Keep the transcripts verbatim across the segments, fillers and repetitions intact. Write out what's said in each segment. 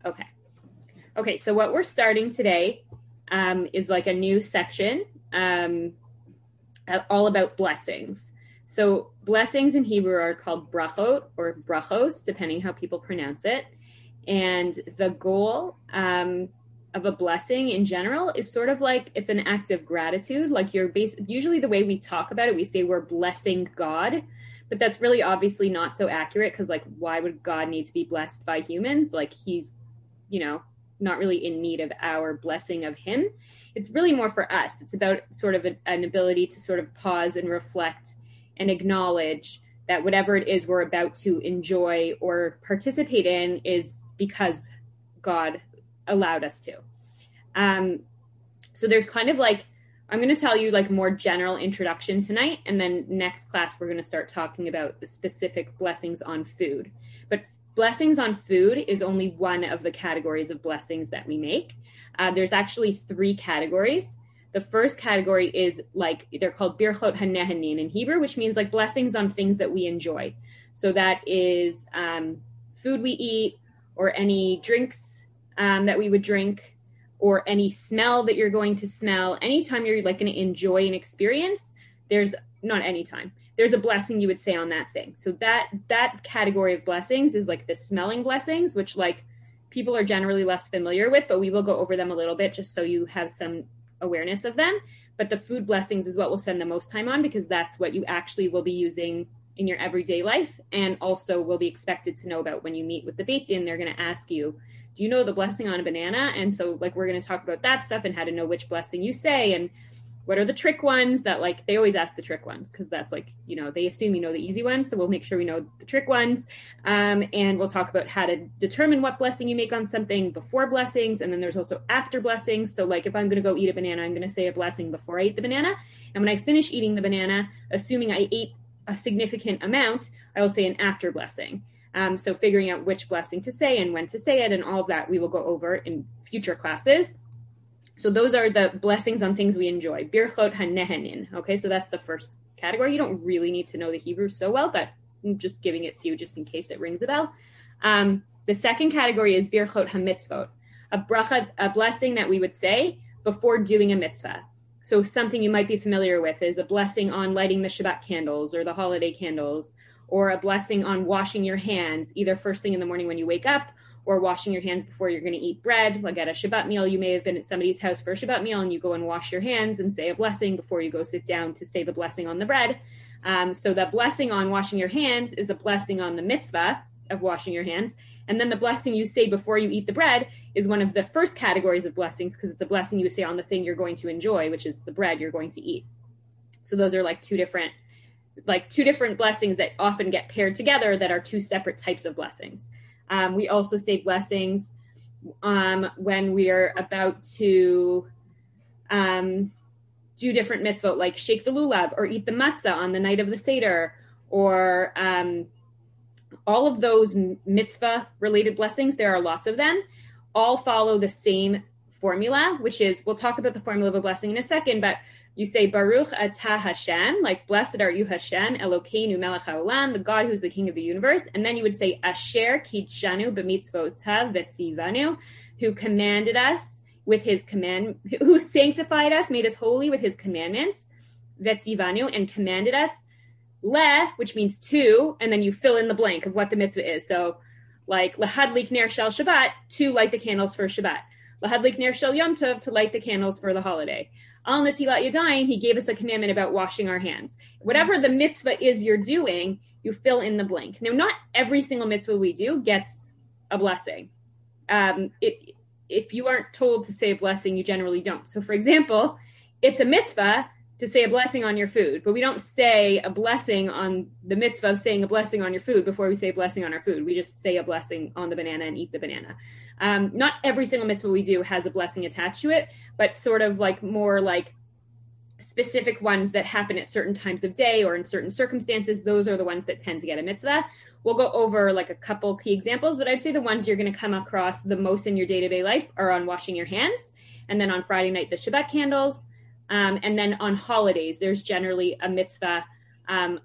Okay. Okay, so what we're starting today um, is like a new section um, all about blessings. So blessings in Hebrew are called brachot or brachos, depending how people pronounce it. And the goal um, of a blessing in general is sort of like it's an act of gratitude. Like you're bas- usually the way we talk about it, we say we're blessing God, but that's really obviously not so accurate because like why would God need to be blessed by humans? Like he's, you know, not really in need of our blessing of him. It's really more for us. It's about sort of a, an ability to sort of pause and reflect and acknowledge that whatever it is we're about to enjoy or participate in is because God allowed us to. Um, so there's kind of like, I'm going to tell you like more general introduction tonight. And then next class, we're going to start talking about the specific blessings on food. But blessings on food is only one of the categories of blessings that we make. Uh, there's actually three categories. The first category is like, they're called birchot hanehanin in Hebrew, which means like blessings on things that we enjoy. So that is um, food we eat or any drinks um, that we would drink or any smell that you're going to smell. Anytime you're like going to enjoy an experience, there's not anytime. There's a blessing you would say on that thing. So that that category of blessings is like the smelling blessings, which like people are generally less familiar with, but we will go over them a little bit just so you have some awareness of them. But the food blessings is what we'll spend the most time on because that's what you actually will be using in your everyday life and also will be expected to know about when you meet with the Beit Din. They're going to ask you, do you know the blessing on a banana? And so like we're going to talk about that stuff and how to know which blessing you say and what are the trick ones that like, they always ask the trick ones because that's like, you know, they assume you know the easy ones. So we'll make sure we know the trick ones. Um, and we'll talk about how to determine what blessing you make on something before blessings. And then there's also after blessings. So like if I'm going to go eat a banana, I'm going to say a blessing before I eat the banana. And when I finish eating the banana, assuming I ate a significant amount, I will say an after blessing. Um, so figuring out which blessing to say and when to say it and all of that we will go over in future classes. So those are the blessings on things we enjoy. Birchot hanehanin. Okay, so that's the first category. You don't really need to know the Hebrew so well, but I'm just giving it to you just in case it rings a bell. Um, the second category is birchot hamitzvot, a bracha, a blessing that we would say before doing a mitzvah. So something you might be familiar with is a blessing on lighting the Shabbat candles or the holiday candles, or a blessing on washing your hands, either first thing in the morning when you wake up or washing your hands before you're going to eat bread. Like at a Shabbat meal, you may have been at somebody's house for a Shabbat meal and you go and wash your hands and say a blessing before you go sit down to say the blessing on the bread. Um, so the blessing on washing your hands is a blessing on the mitzvah of washing your hands. And then the blessing you say before you eat the bread is one of the first categories of blessings because it's a blessing you say on the thing you're going to enjoy, which is the bread you're going to eat. So those are like two different like two different blessings that often get paired together that are two separate types of blessings. Um, we also say blessings um, when we are about to um, do different mitzvot, like shake the lulav or eat the matzah on the night of the Seder, or um, all of those mitzvah-related blessings. There are lots of them. All follow the same formula, which is, we'll talk about the formula of a blessing in a second, but you say, Baruch atah Hashem, like, blessed are you Hashem, Elokeinu melech haolam, the God who's the king of the universe. And then you would say, Asher kitshanu b'mitzvotav v'tzivanu, who commanded us with his command, who sanctified us, made us holy with his commandments, v'tzivanu, and commanded us, le, which means to, and then you fill in the blank of what the mitzvah is. So, like, lahadlik ner shel Shabbat, to light the candles for Shabbat. Lahadlik ner shel Yom Tov, to light the candles for the holiday. Al Natilat Yadayim, he gave us a commandment about washing our hands. Whatever the mitzvah is you're doing, you fill in the blank. Now, not every single mitzvah we do gets a blessing. Um, it, if you aren't told to say a blessing, you generally don't. So, for example, it's a mitzvah to say a blessing on your food, but we don't say a blessing on the mitzvah of saying a blessing on your food before we say a blessing on our food. We just say a blessing on the banana and eat the banana. Um, not every single mitzvah we do has a blessing attached to it, but sort of like more like specific ones that happen at certain times of day or in certain circumstances. Those are the ones that tend to get a mitzvah. We'll go over like a couple key examples, but I'd say the ones you're going to come across the most in your day-to-day life are on washing your hands. And then on Friday night, the Shabbat candles. Um, and then on holidays, there's generally a mitzvah um,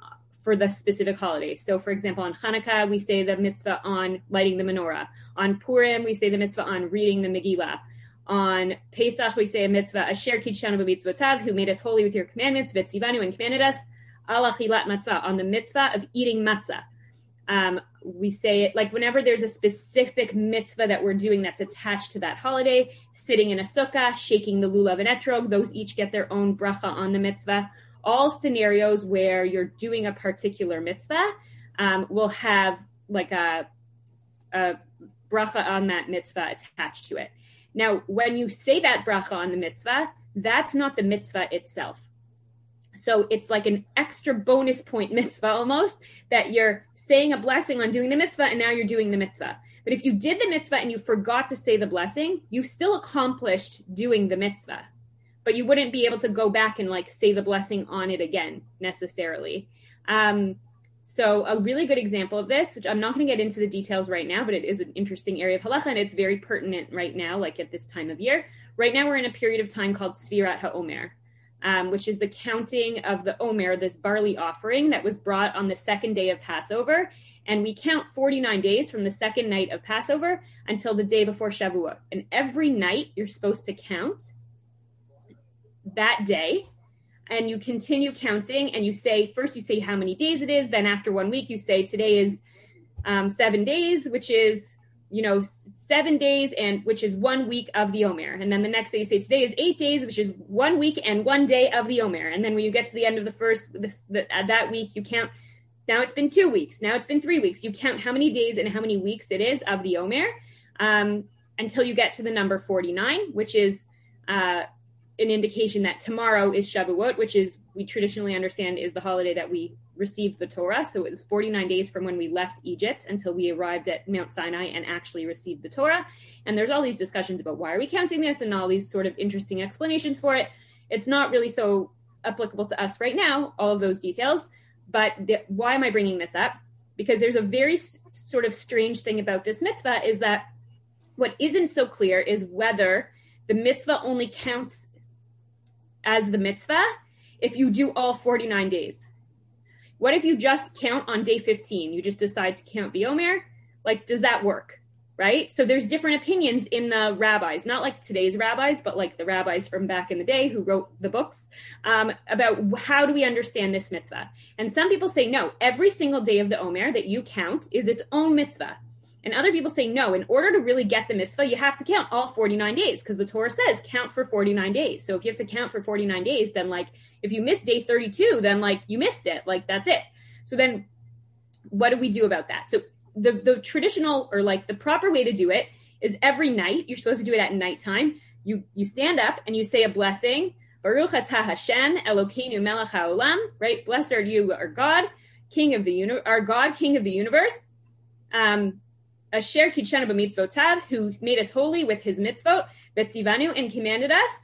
for the specific holidays. So for example, on Hanukkah, we say the mitzvah on lighting the menorah. On Purim, we say the mitzvah on reading the Megillah. On Pesach, we say a mitzvah, Asher Kidshanu b'mitzvotav, who made us holy with your commandments, V'tzivanu, and commanded us, Al achilat matzvah, on the mitzvah of eating matzah. Um, we say it like whenever there's a specific mitzvah that we're doing that's attached to that holiday, sitting in a sukkah, shaking the lulav and etrog, those each get their own bracha on the mitzvah. All scenarios where you're doing a particular mitzvah um, will have like a, a bracha on that mitzvah attached to it. Now, when you say that bracha on the mitzvah, that's not the mitzvah itself. So it's like an extra bonus point mitzvah almost, that you're saying a blessing on doing the mitzvah and now you're doing the mitzvah. But if you did the mitzvah and you forgot to say the blessing, you still accomplished doing the mitzvah. But you wouldn't be able to go back and like say the blessing on it again necessarily. Um, so a really good example of this, which I'm not going to get into the details right now, but it is an interesting area of halacha and it's very pertinent right now, like at this time of year. Right now we're in a period of time called Sfirat HaOmer, um, which is the counting of the Omer, this barley offering that was brought on the second day of Passover. And we count forty-nine days from the second night of Passover until the day before Shavuot. And every night you're supposed to count that day, and you continue counting, and you say, first you say how many days it is, then after one week you say today is um, seven days, which is, you know, seven days, and which is one week of the Omer. And then the next day you say today is eight days, which is one week and one day of the Omer. And then when you get to the end of the first, the, the, uh, that week, you count, now it's been two weeks, now it's been three weeks. You count how many days and how many weeks it is of the Omer um, until you get to the number forty-nine, which is uh, an indication that tomorrow is Shavuot, which is, we traditionally understand, is the holiday that we received the Torah. So it was forty-nine days from when we left Egypt until we arrived at Mount Sinai and actually received the Torah. And there's all these discussions about why are we counting this and all these sort of interesting explanations for it. It's not really so applicable to us right now, all of those details. But the, why am I bringing this up? Because there's a very s- sort of strange thing about this mitzvah is that what isn't so clear is whether the mitzvah only counts as the mitzvah if you do all forty-nine days. What if you just count on day fifteen? You just decide to count the Omer? Like, does that work? Right? So there's different opinions in the rabbis, not like today's rabbis, but like the rabbis from back in the day who wrote the books um, about how do we understand this mitzvah. And some people say, no, every single day of the Omer that you count is its own mitzvah. And other people say, no, in order to really get the mitzvah, you have to count all forty-nine days because the Torah says count for forty-nine days. So if you have to count for forty-nine days, then like if you miss day thirty-two, then like you missed it, like that's it. So then what do we do about that? So the, the traditional or like the proper way to do it is every night, you're supposed to do it at nighttime. You, you stand up and you say a blessing, Baruch atah Hashem Elokeinu melech haolam, right? Blessed are you, our God, King of the uni- our God, King of the universe. Um, Asher Kidshanu b'mitzvotav, who made us holy with his mitzvot, V'tzivanu, and commanded us,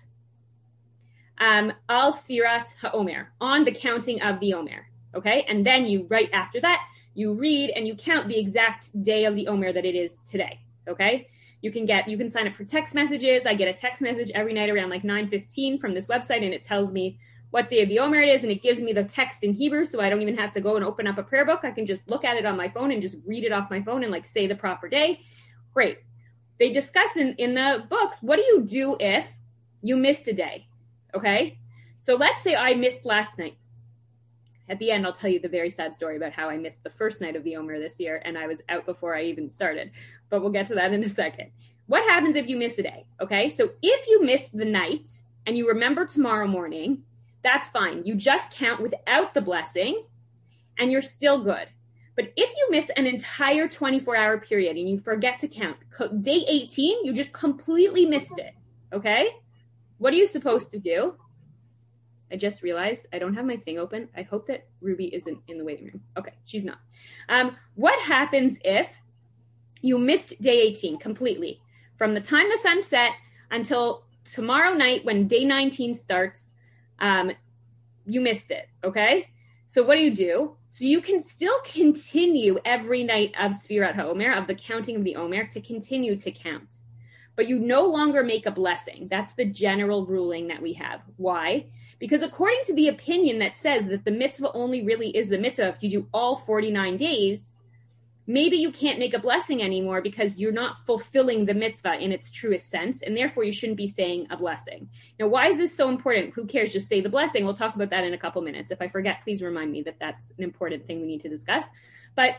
um, al Sfirat HaOmer, on the counting of the Omer, okay? And then you, right after that, you read and you count the exact day of the Omer that it is today, okay? You can get, you can sign up for text messages. I get a text message every night around like nine fifteen from this website, and it tells me what day of the Omer it is, and it gives me the text in Hebrew, so I don't even have to go and open up a prayer book. I can just look at it on my phone and just read it off my phone and like say the proper day. Great. They discuss in, in the books, what do you do if you missed a day? Okay. So let's say I missed last night. At the end, I'll tell you the very sad story about how I missed the first night of the Omer this year, and I was out before I even started, but we'll get to that in a second. What happens if you miss a day? Okay. So if you missed the night and you remember tomorrow morning, that's fine. You just count without the blessing and you're still good. But if you miss an entire twenty-four hour period and you forget to count, day eighteen, you just completely missed it. Okay? What are you supposed to do? I just realized I don't have my thing open. I hope that Ruby isn't in the waiting room. Okay, she's not. Um, what happens if you missed day eighteen completely? From the time the sun set until tomorrow night when day nineteen starts, Um, you missed it, okay? So what do you do? So you can still continue every night of Sfirat HaOmer, of the counting of the Omer, to continue to count. But you no longer make a blessing. That's the general ruling that we have. Why? Because according to the opinion that says that the mitzvah only really is the mitzvah if you do all forty-nine days, maybe you can't make a blessing anymore because you're not fulfilling the mitzvah in its truest sense, and therefore you shouldn't be saying a blessing. Now, why is this so important? Who cares? Just say the blessing. We'll talk about that in a couple minutes. If I forget, please remind me that that's an important thing we need to discuss. But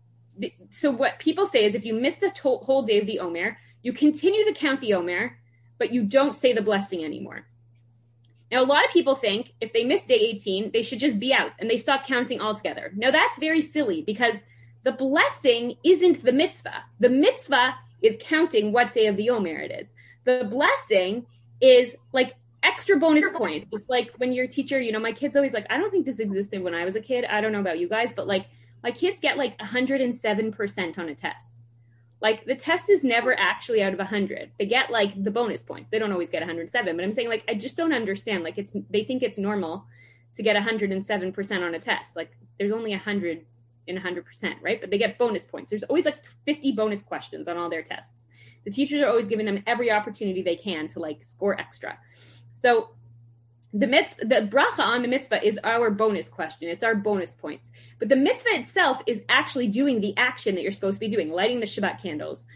so what people say is if you missed a to- whole day of the Omer, you continue to count the Omer, but you don't say the blessing anymore. Now, a lot of people think if they miss day eighteen, they should just be out and they stop counting altogether. Now, that's very silly because the blessing isn't the mitzvah. The mitzvah is counting what day of the Omer it is. The blessing is like extra bonus points. It's like when your teacher, you know, my kids always like, I don't think this existed when I was a kid. I don't know about you guys, but like my kids get like one hundred seven percent on a test. Like the test is never actually out of one hundred. They get like the bonus points. They don't always get one hundred seven, but I'm saying like, I just don't understand. Like it's, they think it's normal to get one hundred seven percent on a test. Like there's only one hundred in one hundred percent, right? But they get bonus points. There's always like fifty bonus questions on all their tests. The teachers are always giving them every opportunity they can to like score extra. So the mitzvah, the bracha on the mitzvah is our bonus question. It's our bonus points. But the mitzvah itself is actually doing the action that you're supposed to be doing, lighting the Shabbat candles,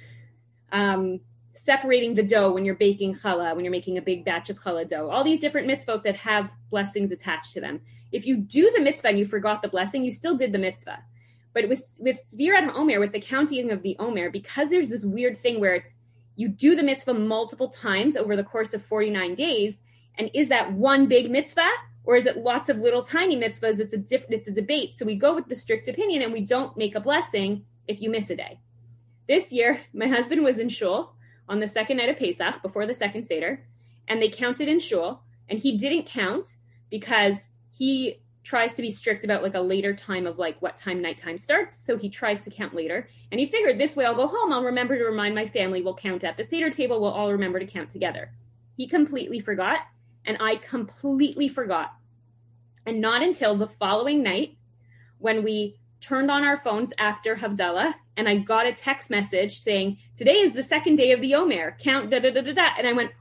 um, separating the dough when you're baking challah, when you're making a big batch of challah dough, all these different mitzvot that have blessings attached to them. If you do the mitzvah and you forgot the blessing, you still did the mitzvah. But with, with Svirat HaOmer, with the counting of the Omer, because there's this weird thing where it's, you do the mitzvah multiple times over the course of forty-nine days, and is that one big mitzvah, or is it lots of little tiny mitzvahs? It's a diff- it's a debate. So we go with the strict opinion, and we don't make a blessing if you miss a day. This year, my husband was in shul on the second night of Pesach, before the second Seder, and they counted in shul, and he didn't count because he tries to be strict about like a later time of like what time nighttime starts. So he tries to count later, and he figured this way I'll go home, I'll remember to remind my family, we'll count at the Seder table, we'll all remember to count together. He completely forgot. And I completely forgot. And not until the following night when we turned on our phones after Havdalah and I got a text message saying, today is the second day of the Omer, count da da da da da. And I went,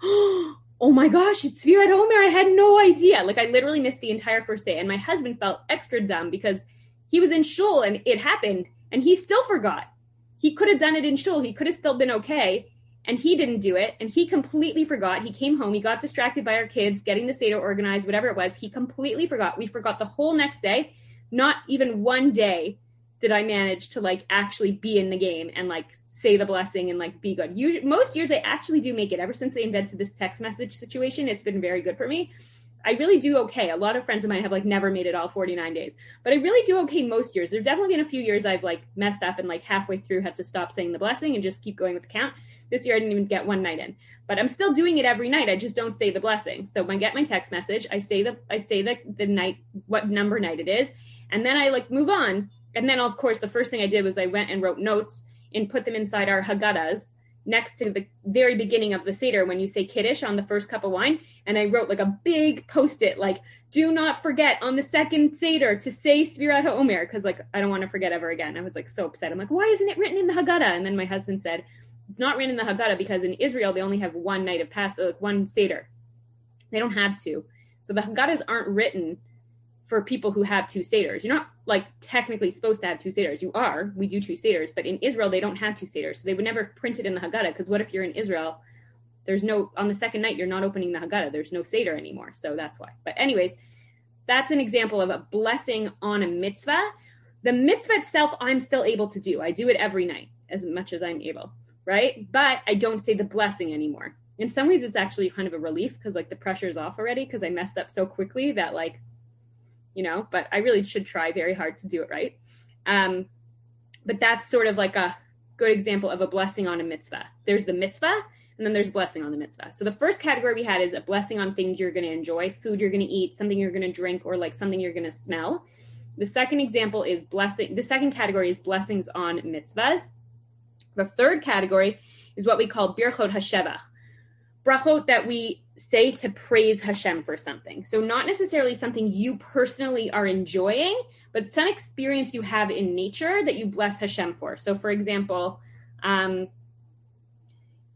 oh my gosh, it's Svirat Omer. I had no idea. Like I literally missed the entire first day. And my husband felt extra dumb because he was in shul and it happened and he still forgot. He could have done it in shul. He could have still been okay. And he didn't do it. And he completely forgot. He came home. He got distracted by our kids, getting the Seder organized, whatever it was. He completely forgot. We forgot the whole next day. Not even one day did I manage to like actually be in the game and like say the blessing and like be good. Usually, most years I actually do make it. Ever since they invented this text message situation, it's been very good for me. I really do okay. A lot of friends of mine have like never made it all forty-nine days, but I really do okay most years. There've definitely been a few years I've like messed up and like halfway through had to stop saying the blessing and just keep going with the count. This year I didn't even get one night in, but I'm still doing it every night. I just don't say the blessing. So when I get my text message, I say the I say the the night, what number night it is, and then I like move on. And then of course the first thing I did was I went and wrote notes and put them inside our Haggadahs next to the very beginning of the Seder when you say Kiddush on the first cup of wine. And I wrote like a big post-it, like, do not forget on the second Seder to say Svirat HaOmer, because like I don't want to forget ever again. I was like so upset. I'm like, why isn't it written in the Haggadah? And then my husband said, it's not written in the Haggadah because in Israel, they only have one night of Passover, like one Seder. They don't have two. So the Haggadahs aren't written for people who have two Seders. You're not like technically supposed to have two Seders. You are. We do two Seders. But in Israel, they don't have two Seders. So they would never print it in the Haggadah because what if you're in Israel? There's no, on the second night, you're not opening the Haggadah. There's no Seder anymore. So that's why. But anyways, that's an example of a blessing on a mitzvah. The mitzvah itself, I'm still able to do. I do it every night as much as I'm able. Right? But I don't say the blessing anymore. In some ways, it's actually kind of a relief because like the pressure's off already because I messed up so quickly that like, you know, but I really should try very hard to do it right. Um, but that's sort of like a good example of a blessing on a mitzvah. There's the mitzvah and then there's blessing on the mitzvah. So the first category we had is a blessing on things you're going to enjoy, food you're going to eat, something you're going to drink, or like something you're going to smell. The second example is blessing. The second category is blessings on mitzvahs. The third category is what we call birchot hashevach, brachot that we say to praise Hashem for something. So not necessarily something you personally are enjoying, but some experience you have in nature that you bless Hashem for. So for example, um,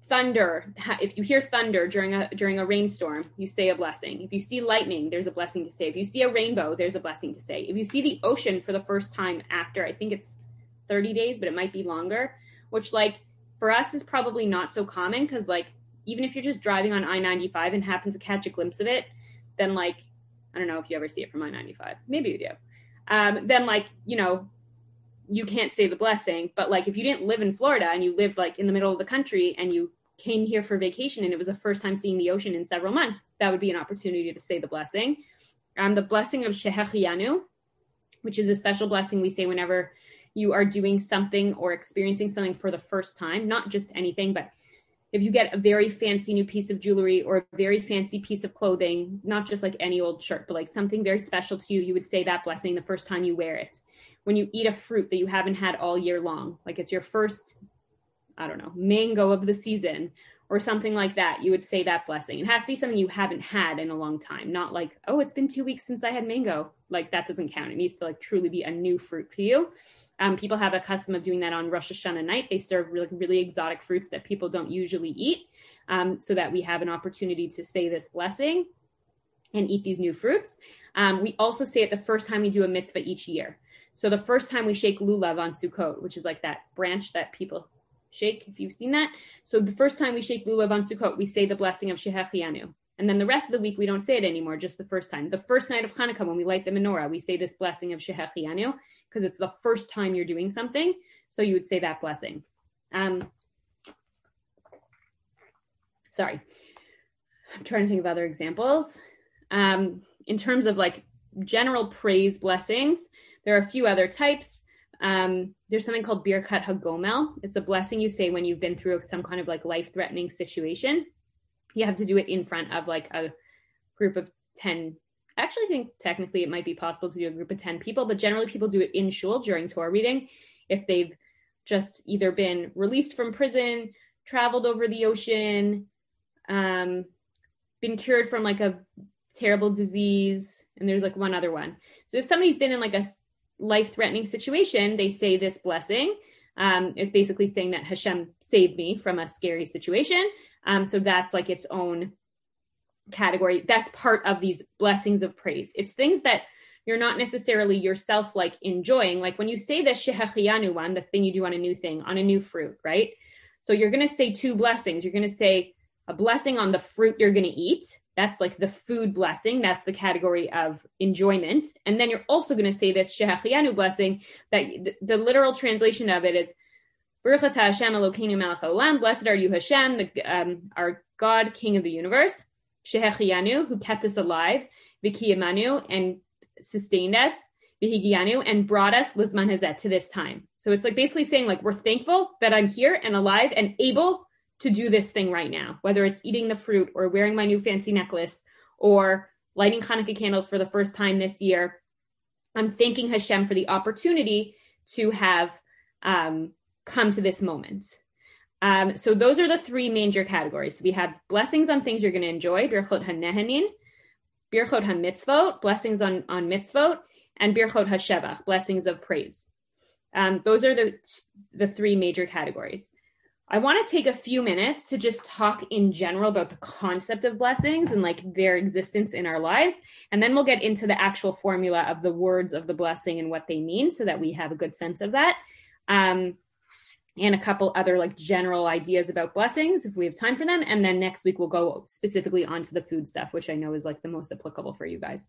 thunder, if you hear thunder during a during a rainstorm, you say a blessing. If you see lightning, there's a blessing to say. If you see a rainbow, there's a blessing to say. If you see the ocean for the first time after, I think it's thirty days, but it might be longer, which like for us is probably not so common because like even if you're just driving on I ninety-five and happen to catch a glimpse of it, then like, I don't know if you ever see it from I ninety-five, maybe you do. Um, then like, you know, you can't say the blessing, but like if you didn't live in Florida and you lived like in the middle of the country and you came here for vacation and it was the first time seeing the ocean in several months, that would be an opportunity to say the blessing. Um, the blessing of Shehechianu, which is a special blessing we say whenever you are doing something or experiencing something for the first time, not just anything, but if you get a very fancy new piece of jewelry or a very fancy piece of clothing, not just like any old shirt, but like something very special to you, you would say that blessing the first time you wear it. When you eat a fruit that you haven't had all year long, like it's your first, I don't know, mango of the season or something like that, you would say that blessing. It has to be something you haven't had in a long time, not like, oh, it's been two weeks since I had mango. Like that doesn't count. It needs to like truly be a new fruit for you. Um, people have a custom of doing that on Rosh Hashanah night. They serve really, really exotic fruits that people don't usually eat, um, so that we have an opportunity to say this blessing and eat these new fruits. Um, we also say it the first time we do a mitzvah each year. So the first time we shake lulav on Sukkot, which is like that branch that people shake, if you've seen that. So the first time we shake lulav on Sukkot, we say the blessing of Shehechianu. And then the rest of the week, we don't say it anymore, just the first time. The first night of Hanukkah, when we light the menorah, we say this blessing of Shehechianu, because it's the first time you're doing something. So you would say that blessing. Um, sorry. I'm trying to think of other examples. Um, in terms of like general praise blessings, there are a few other types. Um, there's something called Birkat HaGomel. It's a blessing you say when you've been through some kind of like life-threatening situation. You have to do it in front of like a group of ten. Actually, I think technically it might be possible to do a group of ten people, but generally people do it in shul during Torah reading. If they've just either been released from prison, traveled over the ocean, um, been cured from like a terrible disease, and there's like one other one. So if somebody's been in like a life-threatening situation, they say this blessing. Um, it's basically saying that Hashem saved me from a scary situation. Um, so that's like its own category. That's part of these blessings of praise. It's things that you're not necessarily yourself like enjoying. Like when you say the Shehechianu one, the thing you do on a new thing, on a new fruit, right? So you're going to say two blessings. You're going to say a blessing on the fruit you're going to eat. That's like the food blessing. That's the category of enjoyment. And then you're also going to say this Shehechianu blessing that the, the literal translation of it is Baruch atah Hashem Elokeinu melech haolam. Blessed are you, Hashem, the, um, our God, King of the universe. Shehechianu, who kept us alive. V'kiyamanu, and sustained us. V'higianu, and brought us lizman hazeh, to this time. So it's like basically saying like, we're thankful that I'm here and alive and able to do this thing right now. Whether it's eating the fruit or wearing my new fancy necklace or lighting Hanukkah candles for the first time this year. I'm thanking Hashem for the opportunity to have um, come to this moment. Um, so those are the three major categories. So we have blessings on things you're going to enjoy, Birchot HaNehanin, Birchot HaMitzvot, blessings on, on mitzvot, and Birchot HaShevach, blessings of praise. Um, those are the, the three major categories. I want to take a few minutes to just talk in general about the concept of blessings and like their existence in our lives. And then we'll get into the actual formula of the words of the blessing and what they mean so that we have a good sense of that. Um, and a couple other like general ideas about blessings if we have time for them. And then next week we'll go specifically onto the food stuff, which I know is like the most applicable for you guys.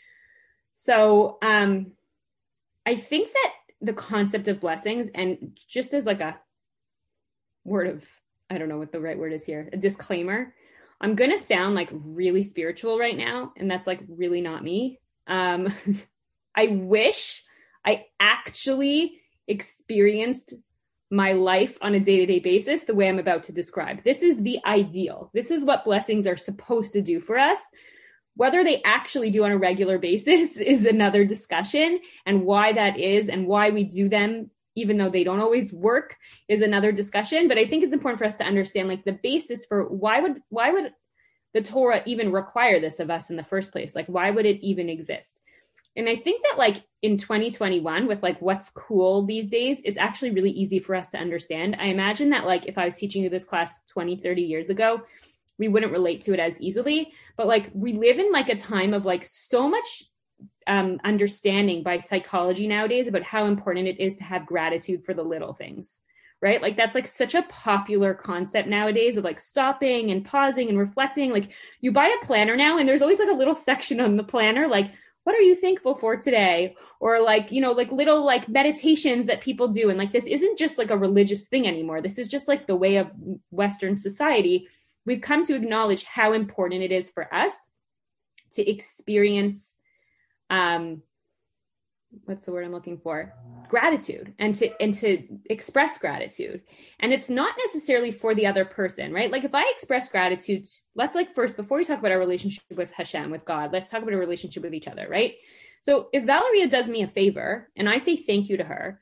So um, I think that the concept of blessings, and just as like a word of, I don't know what the right word is here, a disclaimer, I'm going to sound like really spiritual right now. And that's like really not me. Um, I wish I actually experienced my life on a day-to-day basis the way I'm about to describe. This is the ideal. This is what blessings are supposed to do for us. Whether they actually do on a regular basis is another discussion, and why that is and why we do them, even though they don't always work, is another discussion. But I think it's important for us to understand like the basis for why would, why would the Torah even require this of us in the first place? Like, why would it even exist? And I think that like in twenty twenty-one with like what's cool these days, it's actually really easy for us to understand. I imagine that like if I was teaching you this class twenty, thirty years ago, we wouldn't relate to it as easily. But like we live in like a time of like so much um, understanding by psychology nowadays about how important it is to have gratitude for the little things, right? Like that's like such a popular concept nowadays of like stopping and pausing and reflecting. Like you buy a planner now and there's always like a little section on the planner, like, what are you thankful for today? Or like, you know, like little like meditations that people do. And like, this isn't just like a religious thing anymore. This is just like the way of Western society. We've come to acknowledge how important it is for us to experience, um, what's the word I'm looking for? Gratitude, and to, and to express gratitude. And it's not necessarily for the other person, right? Like if I express gratitude, let's like first, before we talk about our relationship with Hashem, with God, let's talk about a relationship with each other, right? So if Valeria does me a favor and I say thank you to her,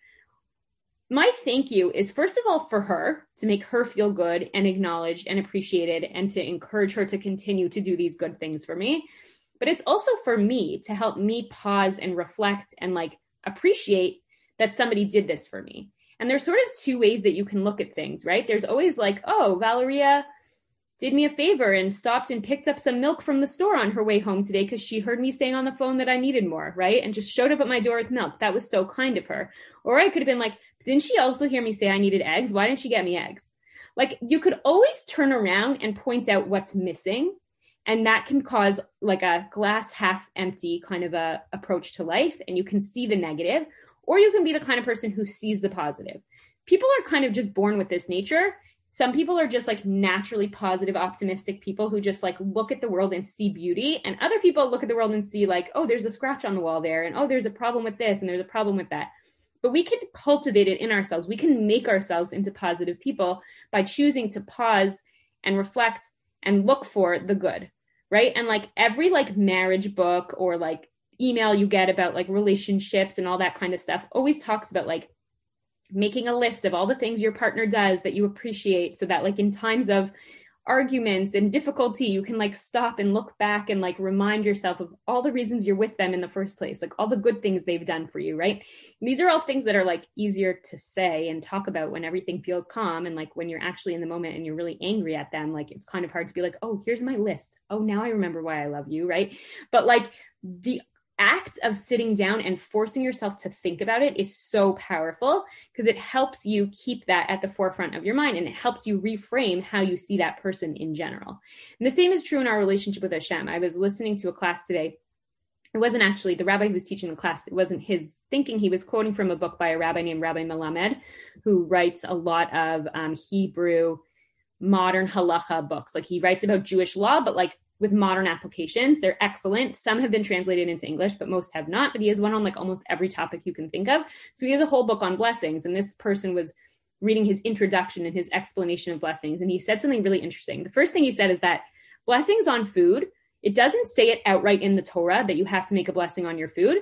my thank you is first of all for her, to make her feel good and acknowledged and appreciated, and to encourage her to continue to do these good things for me. But it's also for me to help me pause and reflect and like appreciate that somebody did this for me. And there's sort of two ways that you can look at things, right? There's always like, oh, Valeria did me a favor and stopped and picked up some milk from the store on her way home today because she heard me saying on the phone that I needed more, right? And just showed up at my door with milk. That was so kind of her. Or I could have been like, didn't she also hear me say I needed eggs? Why didn't she get me eggs? Like you could always turn around and point out what's missing. And that can cause like a glass half empty kind of a approach to life. And you can see the negative, or you can be the kind of person who sees the positive. People are kind of just born with this nature. Some people are just like naturally positive, optimistic people who just like look at the world and see beauty. And other people look at the world and see like, oh, there's a scratch on the wall there. And oh, there's a problem with this. And there's a problem with that. But we can cultivate it in ourselves. We can make ourselves into positive people by choosing to pause and reflect and look for the good, right? And like every like marriage book or like email you get about like relationships and all that kind of stuff always talks about like making a list of all the things your partner does that you appreciate, so that like in times of arguments and difficulty, you can like stop and look back and like remind yourself of all the reasons you're with them in the first place, like all the good things they've done for you, right? And these are all things that are like easier to say and talk about when everything feels calm, and like when you're actually in the moment and you're really angry at them, like it's kind of hard to be like, oh, here's my list. Oh, now I remember why I love you, right? But like the act of sitting down and forcing yourself to think about it is so powerful, because it helps you keep that at the forefront of your mind, and it helps you reframe how you see that person in general. And the same is true in our relationship with Hashem. I was listening to a class today. It wasn't actually the rabbi who was teaching the class. It wasn't his thinking. He was quoting from a book by a rabbi named Rabbi Melamed, who writes a lot of um, Hebrew modern halacha books. Like he writes about Jewish law, but like with modern applications. They're excellent. Some have been translated into English, but most have not. But he has one on like almost every topic you can think of. So he has a whole book on blessings. And this person was reading his introduction and his explanation of blessings. And he said something really interesting. The first thing he said is that blessings on food, it doesn't say it outright in the Torah that you have to make a blessing on your food,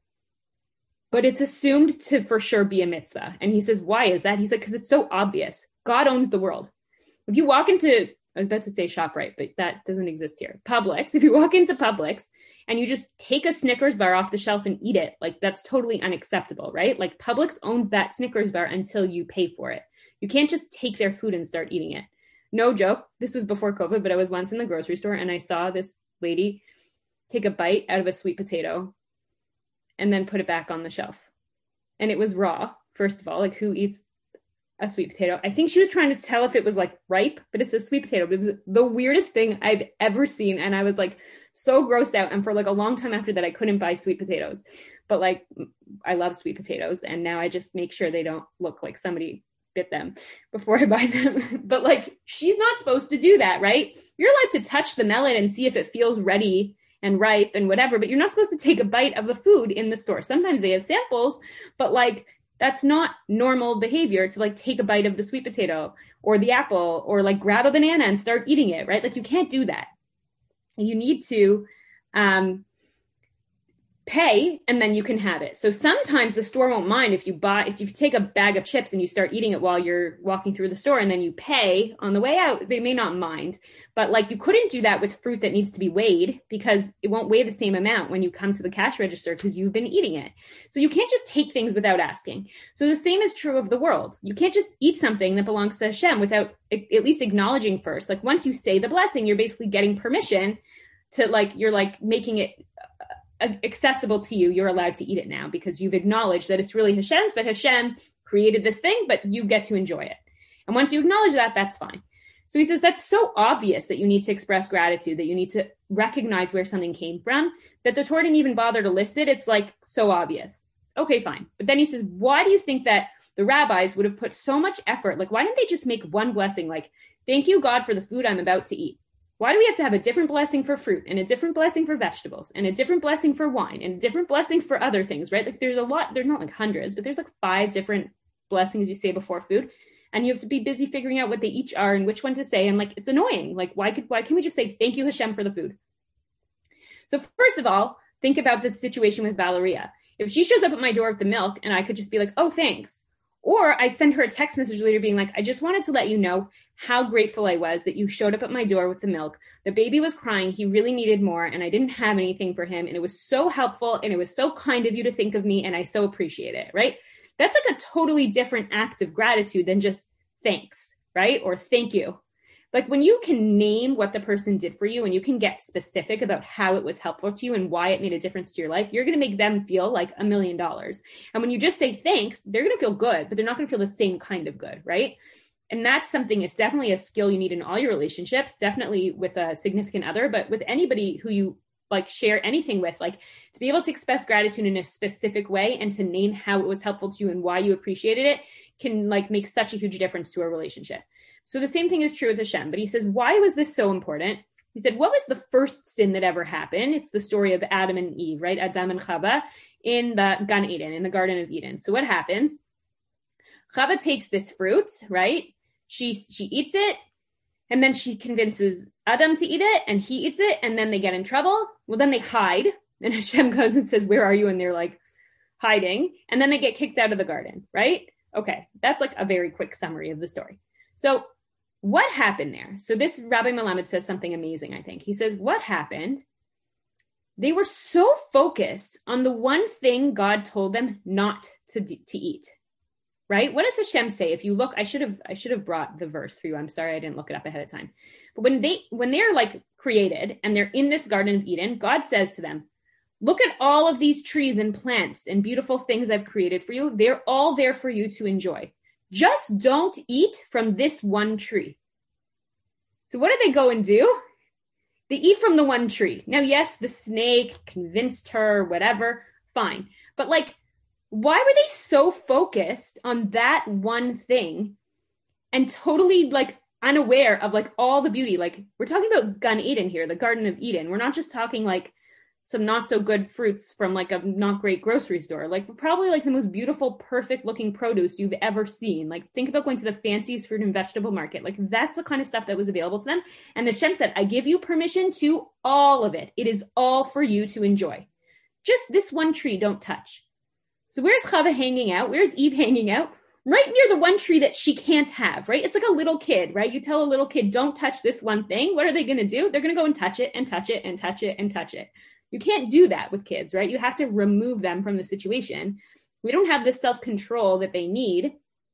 but it's assumed to for sure be a mitzvah. And he says, why is that? He's like, because it's so obvious. God owns the world. If you walk into, I was about to say ShopRite, but that doesn't exist here. Publix, if you walk into Publix and you just take a Snickers bar off the shelf and eat it, like that's totally unacceptable, right? Like Publix owns that Snickers bar until you pay for it. You can't just take their food and start eating it. No joke. This was before COVID, but I was once in the grocery store and I saw this lady take a bite out of a sweet potato and then put it back on the shelf. And it was raw, first of all. Like who eats a sweet potato? I think she was trying to tell if it was like ripe, but it's a sweet potato. But it was the weirdest thing I've ever seen. And I was like so grossed out. And for like a long time after that, I couldn't buy sweet potatoes. But like, I love sweet potatoes. And now I just make sure they don't look like somebody bit them before I buy them. But like, she's not supposed to do that, right? You're allowed to touch the melon and see if it feels ready and ripe and whatever, but you're not supposed to take a bite of the food in the store. Sometimes they have samples, but like, that's not normal behavior to like take a bite of the sweet potato or the apple or like grab a banana and start eating it, right? Like you can't do that. You need to, um, pay and then you can have it. So sometimes the store won't mind if you buy, if you take a bag of chips and you start eating it while you're walking through the store and then you pay on the way out, they may not mind. But like you couldn't do that with fruit that needs to be weighed because it won't weigh the same amount when you come to the cash register because you've been eating it. So you can't just take things without asking. So the same is true of the world. You can't just eat something that belongs to Hashem without at least acknowledging first. Like once you say the blessing, you're basically getting permission to like, you're like making it accessible to you. You're allowed to eat it now because you've acknowledged that it's really Hashem's, but Hashem created this thing, but you get to enjoy it. And once you acknowledge that, that's fine. So he says, that's so obvious that you need to express gratitude, that you need to recognize where something came from, that the Torah didn't even bother to list it. It's like so obvious. Okay, fine. But then he says, why do you think that the rabbis would have put so much effort? Like, why didn't they just make one blessing? Like, thank you, God, for the food I'm about to eat. Why do we have to have a different blessing for fruit and a different blessing for vegetables and a different blessing for wine and a different blessing for other things, right? Like there's a lot, there's not like hundreds, but there's like five different blessings you say before food. And you have to be busy figuring out what they each are and which one to say. And like, it's annoying. Like, why could, why can't we just say, thank you, Hashem, for the food? So first of all, think about the situation with Valeria. If she shows up at my door with the milk and I could just be like, oh, thanks. Or I send her a text message later being like, I just wanted to let you know how grateful I was that you showed up at my door with the milk. The baby was crying. He really needed more. And I didn't have anything for him. And it was so helpful. And it was so kind of you to think of me. And I so appreciate it. Right. That's like a totally different act of gratitude than just thanks. Right. Or thank you. Like when you can name what the person did for you and you can get specific about how it was helpful to you and why it made a difference to your life, you're going to make them feel like a million dollars. And when you just say thanks, they're going to feel good, but they're not going to feel the same kind of good, right? And that's something, it's definitely a skill you need in all your relationships, definitely with a significant other, but with anybody who you like share anything with, like to be able to express gratitude in a specific way and to name how it was helpful to you and why you appreciated it can like make such a huge difference to a relationship. So the same thing is true with Hashem, but he says, why was this so important? He said, what was the first sin that ever happened? It's the story of Adam and Eve, right? Adam and Chava in the Gan Eden, in the Garden of Eden. So what happens? Chava takes this fruit, right? She, she eats it, and then she convinces Adam to eat it, and he eats it, and then they get in trouble. Well, then they hide, and Hashem goes and says, where are you? And they're like hiding, and then they get kicked out of the garden, right? Okay, that's like a very quick summary of the story. So what happened there? So this Rabbi Melamed says something amazing, I think. He says, what happened? They were so focused on the one thing God told them not to, to eat, right? What does Hashem say? If you look, I should have, I should have brought the verse for you. I'm sorry, I didn't look it up ahead of time. But when they, when they're like created and they're in this Garden of Eden, God says to them, look at all of these trees and plants and beautiful things I've created for you. They're all there for you to enjoy. Just don't eat from this one tree. So what did they go and do? They eat from the one tree. Now, yes, the snake convinced her, whatever, fine. But like, why were they so focused on that one thing and totally like unaware of like all the beauty? Like we're talking about Gan Eden here, the Garden of Eden. We're not just talking like some not so good fruits from like a not great grocery store, like probably like the most beautiful, perfect looking produce you've ever seen. Like think about going to the fanciest fruit and vegetable market. Like that's the kind of stuff that was available to them. And the Hashem said, I give you permission to all of it. It is all for you to enjoy. Just this one tree, don't touch. So where's Chava hanging out? Where's Eve hanging out? Right near the one tree that she can't have, right? It's like a little kid, right? You tell a little kid, don't touch this one thing. What are they going to do? They're going to go and touch it and touch it and touch it and touch it. You can't do that with kids, right? You have to remove them from the situation. We don't have the self-control that they need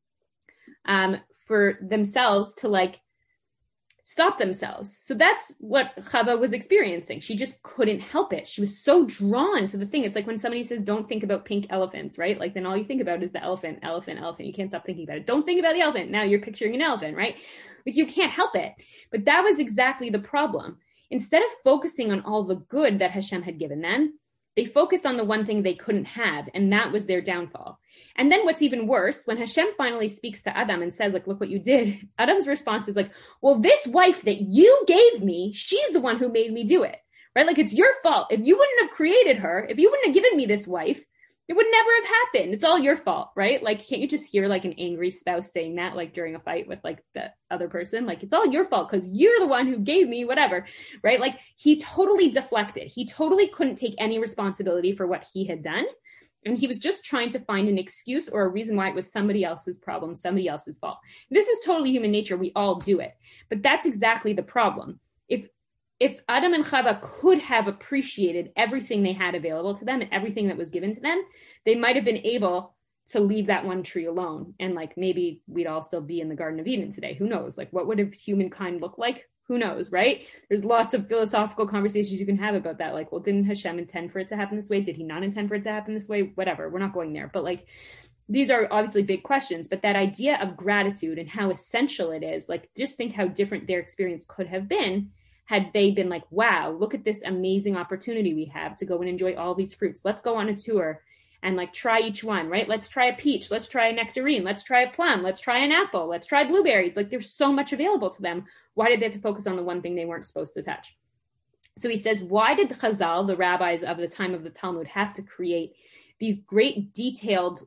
um, for themselves to like stop themselves. So that's what Chava was experiencing. She just couldn't help it. She was so drawn to the thing. It's like when somebody says, don't think about pink elephants, right? Like then all you think about is the elephant, elephant, elephant. You can't stop thinking about it. Don't think about the elephant. Now you're picturing an elephant, right? Like you can't help it. But that was exactly the problem. Instead of focusing on all the good that Hashem had given them, they focused on the one thing they couldn't have, and that was their downfall. And then what's even worse, when Hashem finally speaks to Adam and says, like, look what you did, Adam's response is like, well, this wife that you gave me, she's the one who made me do it, right? Like, it's your fault. If you wouldn't have created her, if you wouldn't have given me this wife, it would never have happened. It's all your fault, right? Like, can't you just hear like an angry spouse saying that, like during a fight with like the other person? Like, it's all your fault because you're the one who gave me whatever, right? Like, he totally deflected. He totally couldn't take any responsibility for what he had done. And he was just trying to find an excuse or a reason why it was somebody else's problem, somebody else's fault. This is totally human nature. We all do it. But that's exactly the problem. If if Adam and Chava could have appreciated everything they had available to them and everything that was given to them, they might have been able to leave that one tree alone. And like, maybe we'd all still be in the Garden of Eden today. Who knows? Like, what would have humankind look like? Who knows, right? There's lots of philosophical conversations you can have about that. Like, well, didn't Hashem intend for it to happen this way? Did he not intend for it to happen this way? Whatever, we're not going there. But like, these are obviously big questions, but that idea of gratitude and how essential it is, like, just think how different their experience could have been had they been like, wow, look at this amazing opportunity we have to go and enjoy all these fruits. Let's go on a tour and like try each one, right? Let's try a peach. Let's try a nectarine. Let's try a plum. Let's try an apple. Let's try blueberries. Like, there's so much available to them. Why did they have to focus on the one thing they weren't supposed to touch? So he says, why did the Chazal, the rabbis of the time of the Talmud, have to create these great detailed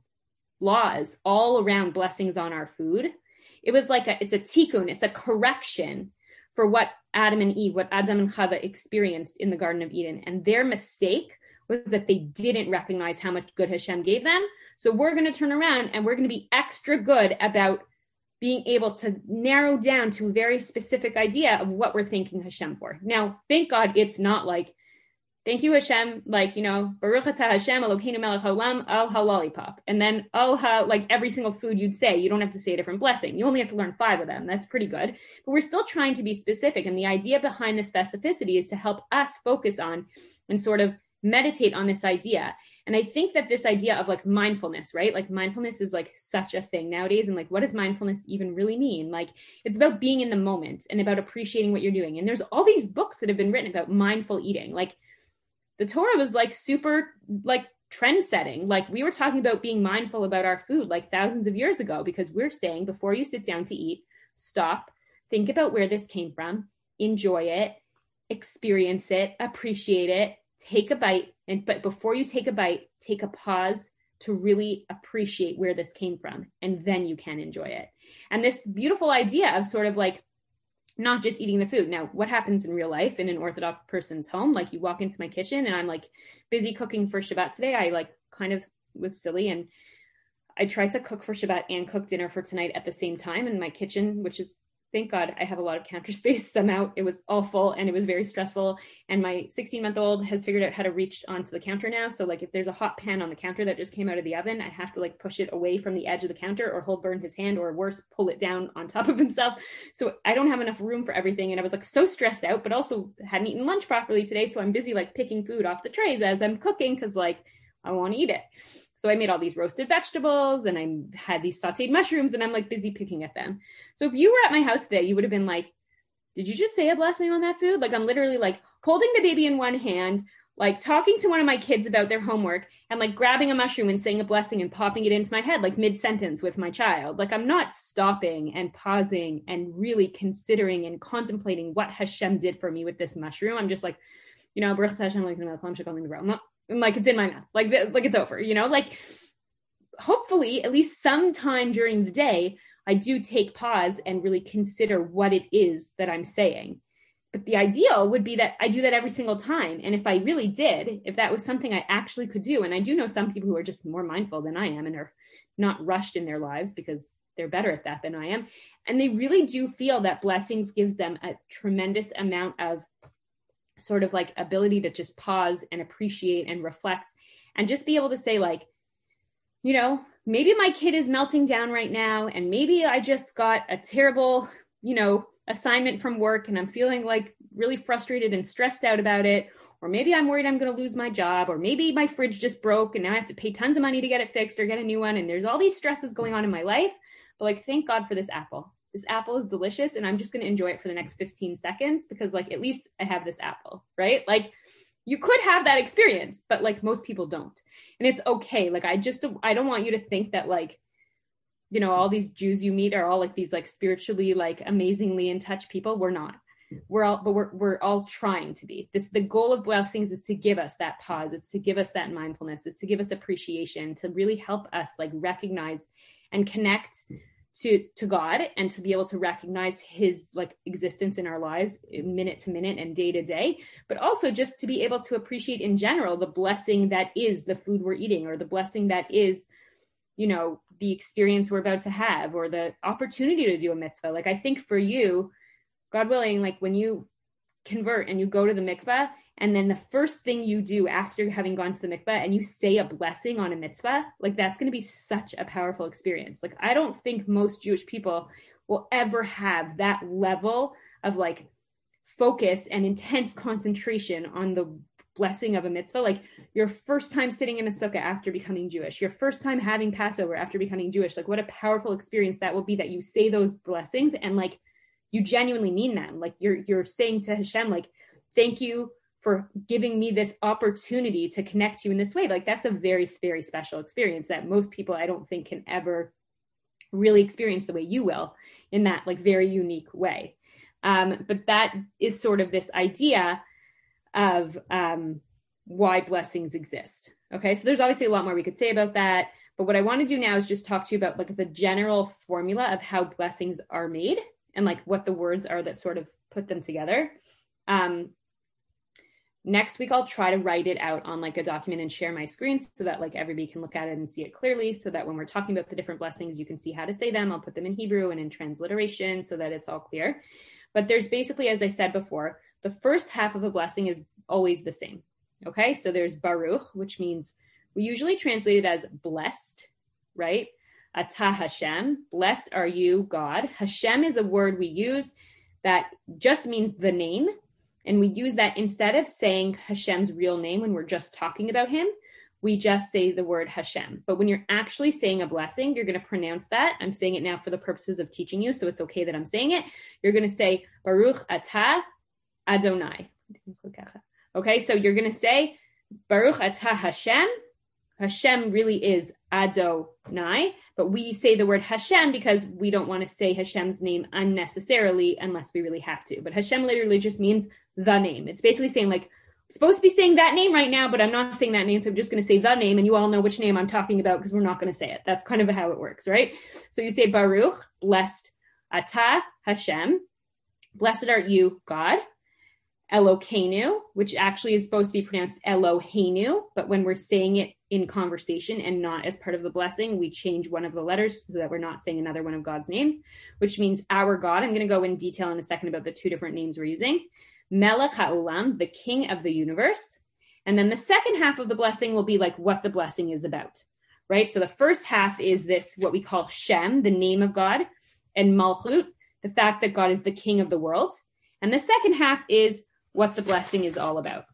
laws all around blessings on our food? It was like a, it's a tikkun, it's a correction for what Adam and Eve, what Adam and Chava experienced in the Garden of Eden. And their mistake was that they didn't recognize how much good Hashem gave them. So we're going to turn around and we're going to be extra good about being able to narrow down to a very specific idea of what we're thanking Hashem for. Now, thank God it's not like, thank you, Hashem, like, you know, Baruch atah Hashem Elokeinu melech haolam al ha-lollipop. And then al ha, like every single food you'd say, you don't have to say a different blessing. You only have to learn five of them. That's pretty good. But we're still trying to be specific. And the idea behind the specificity is to help us focus on and sort of meditate on this idea. And I think that this idea of like mindfulness, right? Like mindfulness is like such a thing nowadays. And like, what does mindfulness even really mean? Like, it's about being in the moment and about appreciating what you're doing. And there's all these books that have been written about mindful eating. Like, the Torah was like super like trend setting. Like, we were talking about being mindful about our food like thousands of years ago, because we're saying before you sit down to eat, stop, think about where this came from, enjoy it, experience it, appreciate it, take a bite. And but before you take a bite, take a pause to really appreciate where this came from. And then you can enjoy it. And this beautiful idea of sort of like, not just eating the food. Now, what happens in real life in an Orthodox person's home? Like, you walk into my kitchen and I'm like busy cooking for Shabbat today. I like kind of was silly and I tried to cook for Shabbat and cook dinner for tonight at the same time in my kitchen, which is, thank God, I have a lot of counter space. Somehow it was all full and it was very stressful. And my sixteen month old has figured out how to reach onto the counter now. So like, if there's a hot pan on the counter that just came out of the oven, I have to like push it away from the edge of the counter, or he'll burn his hand, or worse, pull it down on top of himself. So I don't have enough room for everything. And I was like so stressed out, but also hadn't eaten lunch properly today. So I'm busy like picking food off the trays as I'm cooking, because like I want to eat it. So I made all these roasted vegetables and I had these sauteed mushrooms and I'm like busy picking at them. So if you were at my house today, you would have been like, did you just say a blessing on that food? Like, I'm literally like holding the baby in one hand, like talking to one of my kids about their homework and like grabbing a mushroom and saying a blessing and popping it into my head, like mid-sentence with my child. Like, I'm not stopping and pausing and really considering and contemplating what Hashem did for me with this mushroom. I'm just like, you know, Baruch atah Hashem, like, no, and like, it's in my mouth, like, like it's over, you know, like, hopefully at least sometime during the day, I do take pause and really consider what it is that I'm saying. But the ideal would be that I do that every single time. And if I really did, if that was something I actually could do, and I do know some people who are just more mindful than I am and are not rushed in their lives because they're better at that than I am. And they really do feel that blessings gives them a tremendous amount of sort of like ability to just pause and appreciate and reflect and just be able to say, like, you know, maybe my kid is melting down right now, and maybe I just got a terrible, you know, assignment from work and I'm feeling like really frustrated and stressed out about it. Or maybe I'm worried I'm going to lose my job, or maybe my fridge just broke and now I have to pay tons of money to get it fixed or get a new one. And there's all these stresses going on in my life, but like, thank God for this apple. This apple is delicious and I'm just going to enjoy it for the next fifteen seconds because like, at least I have this apple, right? Like, you could have that experience, but like most people don't. And it's okay. Like, I just, I don't want you to think that like, you know, all these Jews you meet are all like these like spiritually, like amazingly in touch people. We're not. we're all, but we're, we're all trying to be. This, the goal of blessings is to give us that pause. It's to give us that mindfulness. It's to give us appreciation, to really help us like recognize and connect to, to God, and to be able to recognize his like existence in our lives minute to minute and day to day, but also just to be able to appreciate in general the blessing that is the food we're eating, or the blessing that is, you know, the experience we're about to have, or the opportunity to do a mitzvah. Like, I think for you, God willing, like when you convert and you go to the mikveh, and then the first thing you do after having gone to the mikveh and you say a blessing on a mitzvah, like that's going to be such a powerful experience. Like, I don't think most Jewish people will ever have that level of like focus and intense concentration on the blessing of a mitzvah. Like your first time sitting in a sukkah after becoming Jewish, your first time having Passover after becoming Jewish, like what a powerful experience that will be, that you say those blessings and like you genuinely mean them. Like you're, you're saying to Hashem, like, thank you for giving me this opportunity to connect to you in this way. Like that's a very, very special experience that most people, I don't think, can ever really experience the way you will, in that like very unique way. Um, but that is sort of this idea of um, why blessings exist. Okay, so there's obviously a lot more we could say about that, but what I want to do now is just talk to you about like the general formula of how blessings are made, and like what the words are that sort of put them together. Um, next week, I'll try to write it out on like a document and share my screen so that like everybody can look at it and see it clearly, so that when we're talking about the different blessings, you can see how to say them. I'll put them in Hebrew and in transliteration so that it's all clear. But there's basically, as I said before, the first half of a blessing is always the same. Okay, so there's Baruch, which means we usually translate it as blessed, right? Atah Hashem, blessed are you, God. Hashem is a word we use that just means the name. And we use that instead of saying Hashem's real name when we're just talking about him, we just say the word Hashem. But when you're actually saying a blessing, you're going to pronounce that. I'm saying it now for the purposes of teaching you, so it's okay that I'm saying it. You're going to say Baruch Atah Adonai. Okay, so you're going to say Baruch Atah Hashem. Hashem really is Adonai, but we say the word Hashem because we don't want to say Hashem's name unnecessarily unless we really have to. But Hashem literally just means the name. It's basically saying like, I'm supposed to be saying that name right now, but I'm not saying that name, so I'm just going to say the name, and you all know which name I'm talking about because we're not going to say it. That's kind of how it works, right? So you say Baruch, blessed, Atah Hashem, blessed are you, God. Elokeinu, which actually is supposed to be pronounced Eloheinu, but when we're saying it in conversation and not as part of the blessing, we change one of the letters so that we're not saying another one of God's names, which means our God. I'm going to go in detail in a second about the two different names we're using. Melech HaOlam, the king of the universe. And then the second half of the blessing will be like what the blessing is about, right? So the first half is this, what we call Shem, the name of God, and Malchut, the fact that God is the king of the world. And the second half is what the blessing is all about.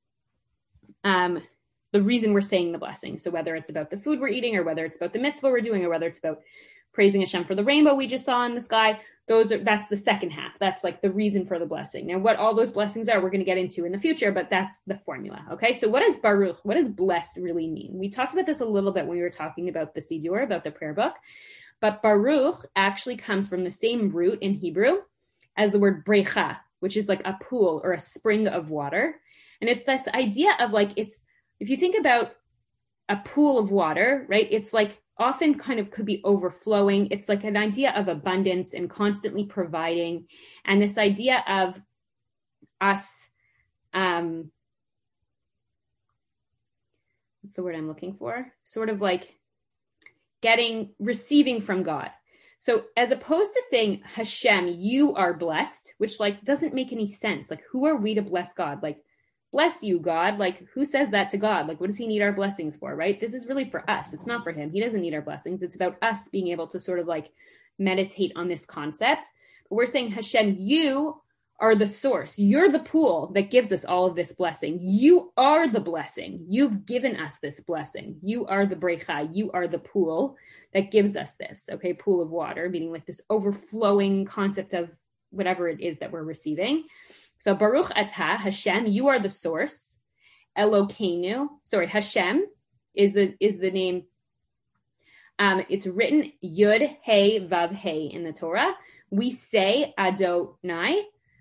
Um, the reason we're saying the blessing. So whether it's about the food we're eating, or whether it's about the mitzvah we're doing, or whether it's about praising Hashem for the rainbow we just saw in the sky, those are, that's the second half. That's like the reason for the blessing. Now, what all those blessings are, we're going to get into in the future, but that's the formula. Okay. So what does Baruch, what does blessed really mean? We talked about this a little bit when we were talking about the Siddur, about the prayer book, but Baruch actually comes from the same root in Hebrew as the word brecha, which is like a pool or a spring of water. And it's this idea of like, it's, if you think about a pool of water, right, it's like often kind of could be overflowing. It's like an idea of abundance and constantly providing. And this idea of us, um, what's the word I'm looking for? Sort of like getting, receiving from God. So as opposed to saying, Hashem, you are blessed, which like doesn't make any sense. Like, who are we to bless God? Like, bless you, God. Like, who says that to God? Like, what does he need our blessings for, right? This is really for us. It's not for him. He doesn't need our blessings. It's about us being able to sort of like meditate on this concept. But we're saying, Hashem, you are the source. You're the pool that gives us all of this blessing. You are the blessing. You've given us this blessing. You are the brecha. You are the pool that gives us this, okay? Pool of water, meaning like this overflowing concept of whatever it is that we're receiving. So Baruch Atah, Hashem, you are the source. Elokeinu, sorry, Hashem is the is the name. Um, it's written Yud Hey Vav Hey in the Torah. We say Adonai,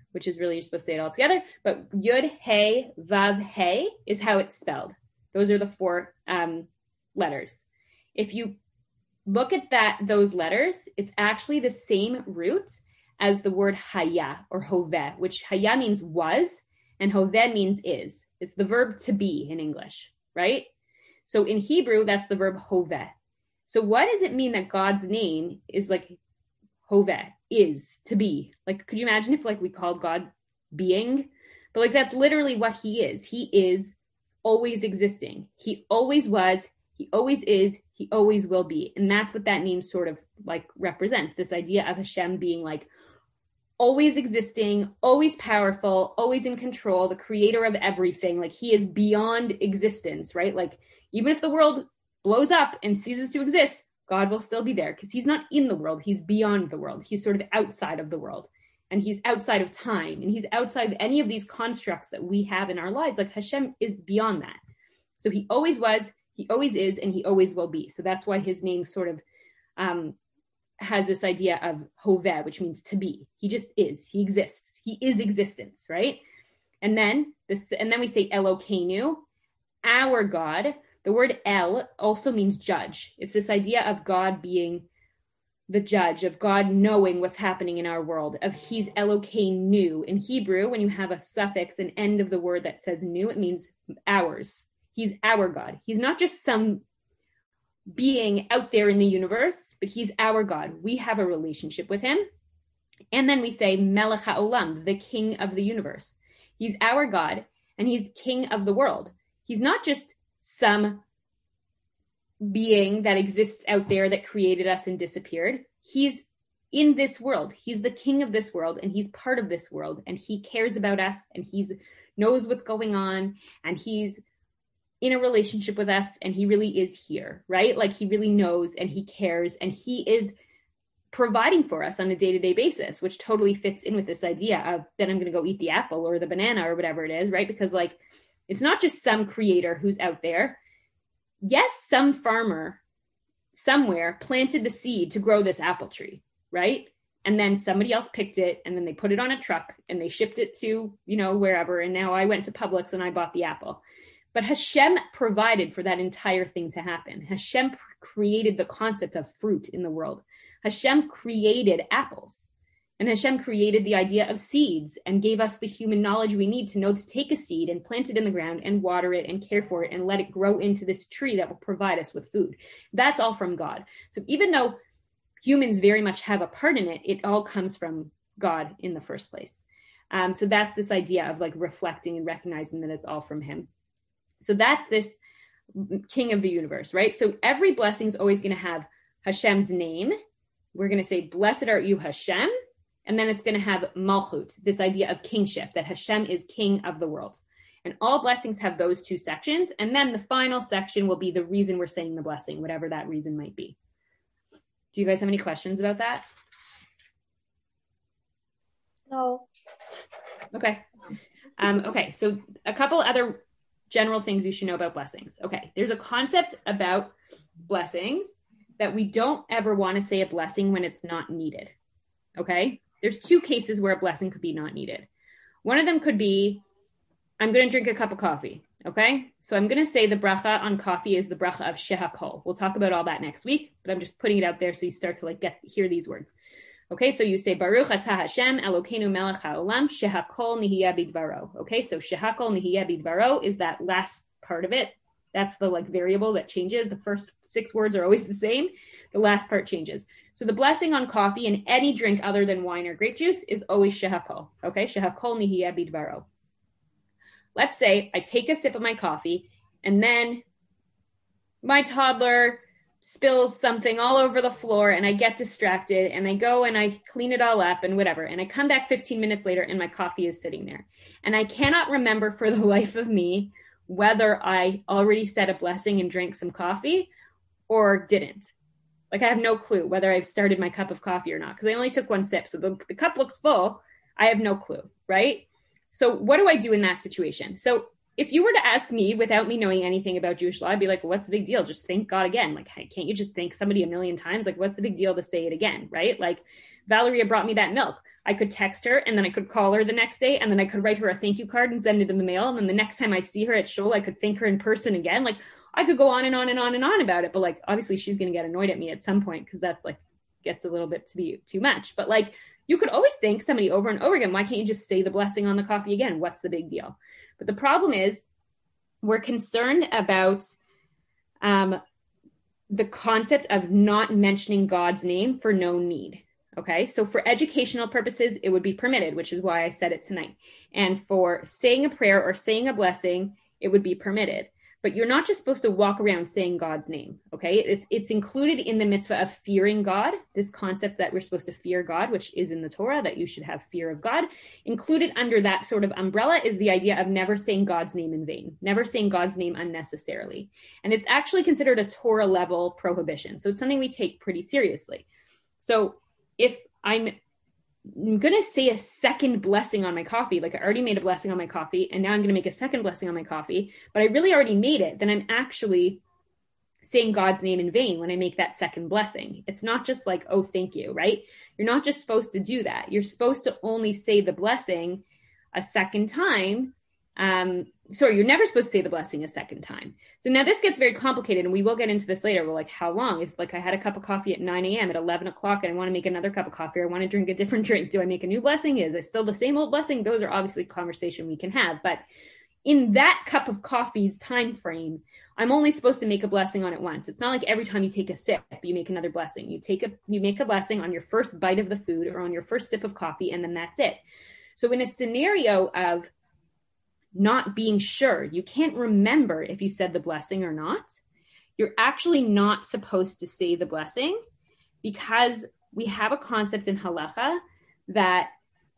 which is really, you're supposed to say it all together. But Yud, He, Vav, He is how it's spelled. Those are the four um, letters. If you look at that, those letters, it's actually the same root as the word Haya or Hoveh, which Haya means was and Hoveh means is. It's the verb to be in English, right? So in Hebrew, that's the verb Hoveh. So what does it mean that God's name is like Hoveh, is, to be? Like, could you imagine if like we called God being? But like, that's literally what he is. He is always existing. He always was, he always is, he always will be. And that's what that name sort of like represents, this idea of Hashem being like always existing, always powerful, always in control, the creator of everything. Like he is beyond existence, right? Like even if the world blows up and ceases to exist, God will still be there because he's not in the world. He's beyond the world. He's sort of outside of the world, and he's outside of time, and he's outside of any of these constructs that we have in our lives. Like Hashem is beyond that. So he always was, he always is, and he always will be. So that's why his name sort of um, has this idea of Hoveh, which means to be. He just is. He exists. He is existence, right? And then this, and then we say Elokeinu, our God. The word El also means judge. It's this idea of God being the judge, of God knowing what's happening in our world, of he's Elokeinu. In Hebrew, when you have a suffix, an end of the word that says nu, it means ours. He's our God. He's not just some being out there in the universe, but he's our God. We have a relationship with him. And then we say Melech HaOlam, the king of the universe. He's our God, and he's king of the world. He's not just some being that exists out there that created us and disappeared. He's in this world. He's the king of this world, and he's part of this world, and he cares about us, and he knows what's going on, and he's in a relationship with us, and he really is here, right? Like he really knows, and he cares, and he is providing for us on a day-to-day basis, which totally fits in with this idea of then I'm going to go eat the apple or the banana or whatever it is, right? Because like, it's not just some creator who's out there. Yes, some farmer somewhere planted the seed to grow this apple tree, right? And then somebody else picked it, and then they put it on a truck and they shipped it to, you know, wherever. And now I went to Publix and I bought the apple. But Hashem provided for that entire thing to happen. Hashem created the concept of fruit in the world. Hashem created apples. And Hashem created the idea of seeds and gave us the human knowledge we need to know to take a seed and plant it in the ground and water it and care for it and let it grow into this tree that will provide us with food. That's all from God. So even though humans very much have a part in it, it all comes from God in the first place. Um, so that's this idea of like reflecting and recognizing that it's all from him. So that's this king of the universe, right? So every blessing is always going to have Hashem's name. We're going to say, blessed art you, Hashem. And then it's going to have Malchut, this idea of kingship, that Hashem is king of the world. And all blessings have those two sections. And then the final section will be the reason we're saying the blessing, whatever that reason might be. Do you guys have any questions about that? No. Okay. Um, okay. So a couple other general things you should know about blessings. Okay. There's a concept about blessings that we don't ever want to say a blessing when it's not needed. Okay. There's two cases where a blessing could be not needed. One of them could be, I'm going to drink a cup of coffee. Okay. So I'm going to say the bracha on coffee is the bracha of shehakol. We'll talk about all that next week, but I'm just putting it out there so you start to like get, hear these words. Okay. So you say, Baruch atah Hashem Elokeinu melech haolam shehakol nihiyeh bidvaro. Okay. So shehakol nihiyeh bidvaro is that last part of it. That's the like variable that changes. The first six words are always the same. The last part changes. So the blessing on coffee and any drink other than wine or grape juice is always shehakol. Okay, shehakol nihiyeh bidvaro. Let's say I take a sip of my coffee and then my toddler spills something all over the floor and I get distracted and I go and I clean it all up and whatever. And I come back fifteen minutes later and my coffee is sitting there. And I cannot remember for the life of me whether I already said a blessing and drank some coffee or didn't. Like I have no clue whether I've started my cup of coffee or not because I only took one sip. So the, the cup looks full. I have no clue, right? So what do I do in that situation? So if you were to ask me without me knowing anything about Jewish law, I'd be like, well, what's the big deal? Just thank God again. Like, can't you just thank somebody a million times? Like, what's the big deal to say it again, right? Like, Valeria brought me that milk. I could text her and then I could call her the next day and then I could write her a thank you card and send it in the mail. And then the next time I see her at shul, I could thank her in person again. Like, I could go on and on and on and on about it. But like, obviously she's going to get annoyed at me at some point because that's like, gets a little bit to be too much. But like, you could always thank somebody over and over again. Why can't you just say the blessing on the coffee again? What's the big deal? But the problem is we're concerned about um, the concept of not mentioning God's name for no need. Okay, so for educational purposes, it would be permitted, which is why I said it tonight. And for saying a prayer or saying a blessing, it would be permitted. But you're not just supposed to walk around saying God's name, okay? It's it's included in the mitzvah of fearing God, this concept that we're supposed to fear God, which is in the Torah, that you should have fear of God. Included under that sort of umbrella is the idea of never saying God's name in vain, never saying God's name unnecessarily. And it's actually considered a Torah level prohibition. So it's something we take pretty seriously. So if I'm, I'm going to say a second blessing on my coffee, like I already made a blessing on my coffee, and now I'm going to make a second blessing on my coffee, but I really already made it, then I'm actually saying God's name in vain when I make that second blessing. It's not just like, oh, thank you, right? You're not just supposed to do that. You're supposed to only say the blessing a second time. Um, sorry, you're never supposed to say the blessing a second time. So now this gets very complicated, and we will get into this later. We're like, how long? It's like I had a cup of coffee at nine a.m. at eleven o'clock, and I want to make another cup of coffee, or I want to drink a different drink. Do I make a new blessing? Is it still the same old blessing? Those are obviously conversation we can have. But in that cup of coffee's time frame, I'm only supposed to make a blessing on it once. It's not like every time you take a sip, you make another blessing. You take a you make a blessing on your first bite of the food or on your first sip of coffee, and then that's it. So in a scenario of not being sure, you can't remember if you said the blessing or not, you're actually not supposed to say the blessing, because we have a concept in halacha that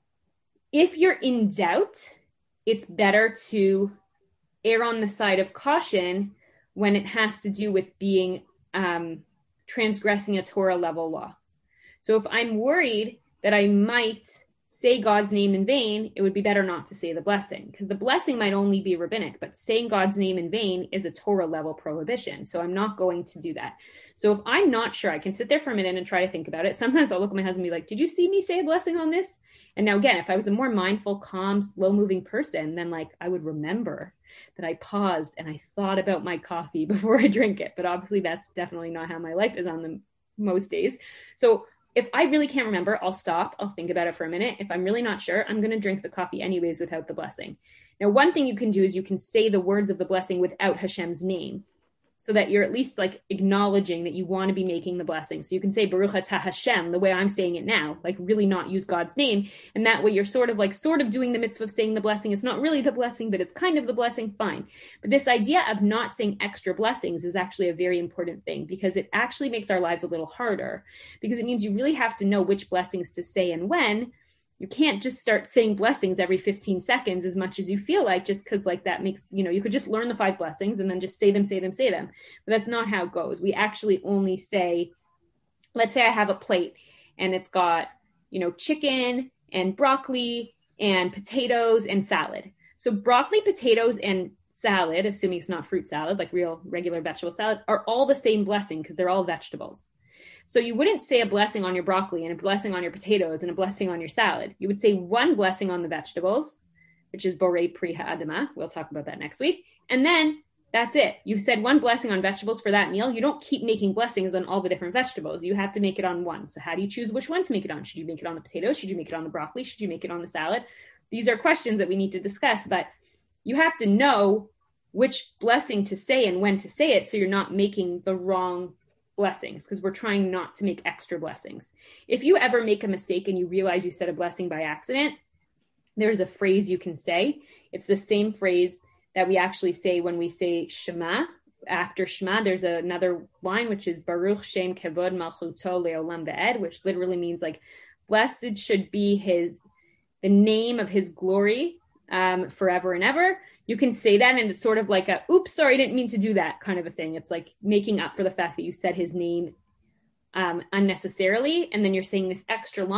if you're in doubt, it's better to err on the side of caution when it has to do with being um, transgressing a Torah level law. So if I'm worried that I might say God's name in vain, it would be better not to say the blessing, because the blessing might only be rabbinic, but saying God's name in vain is a Torah level prohibition. So I'm not going to do that. So if I'm not sure, I can sit there for a minute and try to think about it. Sometimes I'll look at my husband and be like, did you see me say a blessing on this? And now again, if I was a more mindful, calm, slow moving person, then like I would remember that I paused and I thought about my coffee before I drink it. But obviously that's definitely not how my life is on the most days. So if I really can't remember, I'll stop. I'll think about it for a minute. If I'm really not sure, I'm going to drink the coffee anyways without the blessing. Now, one thing you can do is you can say the words of the blessing without Hashem's name, so that you're at least like acknowledging that you want to be making the blessing. So you can say Baruch atah Hashem the way I'm saying it now, like really not use God's name. And that way you're sort of like sort of doing the mitzvah of saying the blessing. It's not really the blessing, but it's kind of the blessing. Fine. But this idea of not saying extra blessings is actually a very important thing, because it actually makes our lives a little harder, because it means you really have to know which blessings to say and when. You can't just start saying blessings every fifteen seconds as much as you feel like, just because like that makes, you know, you could just learn the five blessings and then just say them, say them, say them. But that's not how it goes. We actually only say, let's say I have a plate and it's got, you know, chicken and broccoli and potatoes and salad. So broccoli, potatoes, and salad, assuming it's not fruit salad, like real regular vegetable salad, are all the same blessing because they're all vegetables. So you wouldn't say a blessing on your broccoli and a blessing on your potatoes and a blessing on your salad. You would say one blessing on the vegetables, which is Borei Pri Ha'adamah. We'll talk about that next week. And then that's it. You've said one blessing on vegetables for that meal. You don't keep making blessings on all the different vegetables. You have to make it on one. So how do you choose which one to make it on? Should you make it on the potatoes? Should you make it on the broccoli? Should you make it on the salad? These are questions that we need to discuss, but you have to know which blessing to say and when to say it, so you're not making the wrong blessings, because we're trying not to make extra blessings. If you ever make a mistake and you realize you said a blessing by accident, there's a phrase you can say. It's the same phrase that we actually say when we say Shema. After Shema, there's another line, which is Baruch Shem Kevod Malchuto Leolam Ve'ed, which literally means like, blessed should be his, the name of his glory um, forever and ever. You can say that, and it's sort of like a, oops, sorry, I didn't mean to do that kind of a thing. It's like making up for the fact that you said his name um, unnecessarily. And then you're saying this extra line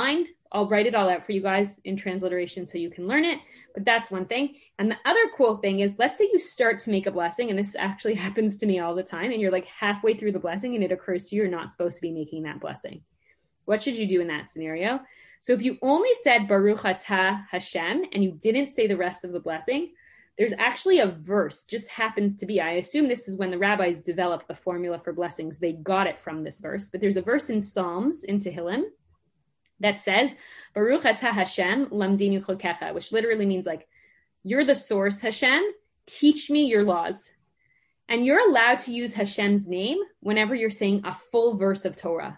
I'll write it all out for you guys in transliteration so you can learn it. But that's one thing. And the other cool thing is, let's say you start to make a blessing, and this actually happens to me all the time, and you're like halfway through the blessing and it occurs to you you're not supposed to be making that blessing. What should you do in that scenario? So if you only said Baruch Atah Hashem and you didn't say the rest of the blessing, there's actually a verse, just happens to be, I assume this is when the rabbis developed the formula for blessings. They got it from this verse, but there's a verse in Psalms, in Tehillim, that says, Baruch Atah Hashem lamdinu chokecha, which literally means like, you're the source, Hashem, teach me your laws. And you're allowed to use Hashem's name whenever you're saying a full verse of Torah.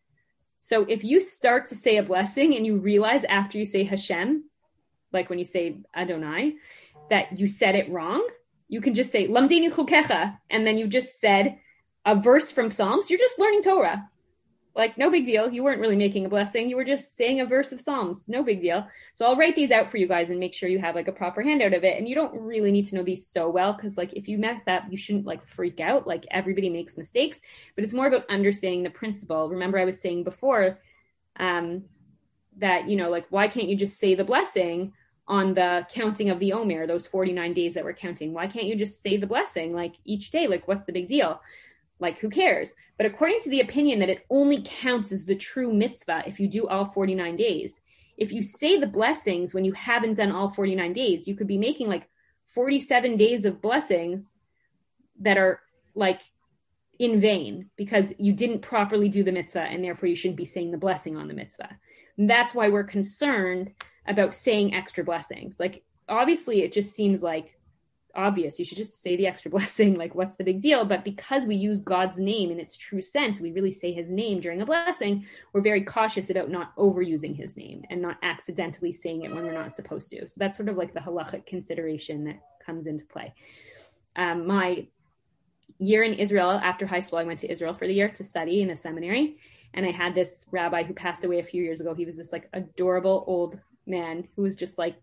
So if you start to say a blessing and you realize after you say Hashem, like when you say Adonai, that you said it wrong, you can just say lamdinu chokecha, and then you just said a verse from Psalms. You're just learning Torah. Like, no big deal. You weren't really making a blessing. You were just saying a verse of Psalms. No big deal. So I'll write these out for you guys and make sure you have like a proper handout of it. And you don't really need to know these so well, because like if you mess up, you shouldn't like freak out. Like, everybody makes mistakes, but it's more about understanding the principle. Remember I was saying before um, that, you know, like, why can't you just say the blessing on the counting of the Omer, those forty-nine days that we're counting? Why can't you just say the blessing like each day? Like, what's the big deal? Like, who cares? But according to the opinion that it only counts as the true mitzvah if you do all forty-nine days, if you say the blessings when you haven't done all forty-nine days, you could be making like forty-seven days of blessings that are like in vain because you didn't properly do the mitzvah, and therefore you shouldn't be saying the blessing on the mitzvah. And that's why we're concerned about saying extra blessings. Like, obviously it just seems like obvious. You should just say the extra blessing. Like, what's the big deal? But because we use God's name in its true sense, we really say his name during a blessing, we're very cautious about not overusing his name and not accidentally saying it when we're not supposed to. So that's sort of like the halachic consideration that comes into play. Um, my year in Israel, after high school, I went to Israel for the year to study in a seminary. And I had this rabbi who passed away a few years ago. He was this like adorable old man who was just like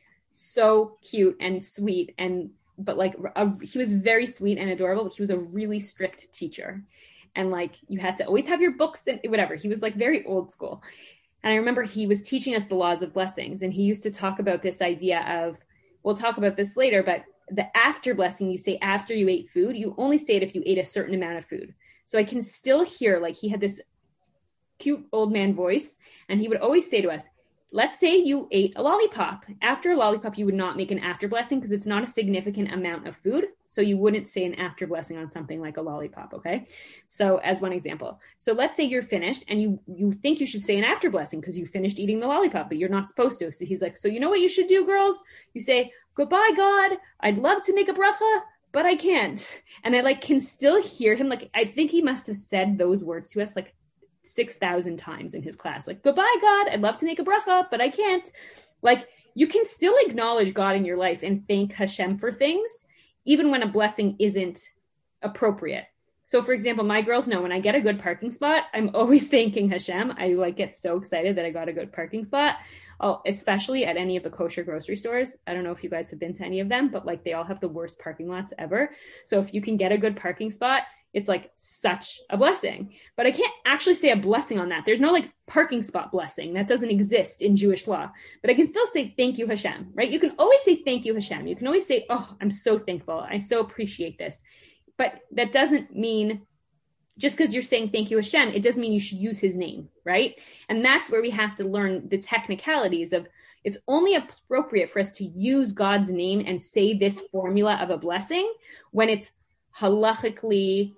so cute and sweet, and but like a, he was very sweet and adorable, but he was a really strict teacher, and like you had to always have your books and whatever. He was like very old school. And I remember he was teaching us the laws of blessings, and he used to talk about this idea of, we'll talk about this later, but the after blessing you say after you ate food, you only say it if you ate a certain amount of food. So I can still hear, like, he had this cute old man voice, and he would always say to us, let's say you ate a lollipop. After a lollipop, you would not make an after blessing because it's not a significant amount of food. So you wouldn't say an after blessing on something like a lollipop, okay? So as one example. So let's say you're finished and you you think you should say an after blessing because you finished eating the lollipop, but you're not supposed to. So he's like, so you know what you should do, girls? You say, goodbye, God. I'd love to make a bracha, but I can't. And I like can still hear him. Like, I think he must have said those words to us like six thousand times in his class. Like, goodbye, God. I'd love to make a bracha, but I can't. Like, you can still acknowledge God in your life and thank Hashem for things, even when a blessing isn't appropriate. So for example, my girls know when I get a good parking spot, I'm always thanking Hashem. I like get so excited that I got a good parking spot. Oh, especially at any of the kosher grocery stores. I don't know if you guys have been to any of them, but like they all have the worst parking lots ever. So if you can get a good parking spot, it's like such a blessing. But I can't actually say a blessing on that. There's no like parking spot blessing. That doesn't exist in Jewish law. But I can still say thank you, Hashem, right? You can always say thank you, Hashem. You can always say, oh, I'm so thankful. I so appreciate this. But that doesn't mean, just because you're saying thank you, Hashem, it doesn't mean you should use his name, right? And that's where we have to learn the technicalities of, it's only appropriate for us to use God's name and say this formula of a blessing when it's halachically